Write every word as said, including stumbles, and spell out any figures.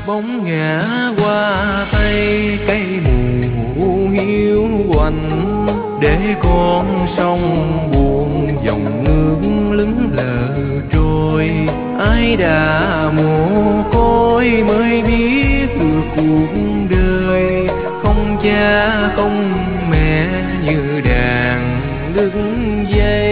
bóng ngã qua tay cây mù hiu quạnh, để con sông buồn dòng nước lững lờ trôi. Ai đã mồ côi mới biết được cuộc đời, không cha không mẹ như đàn đứt dây.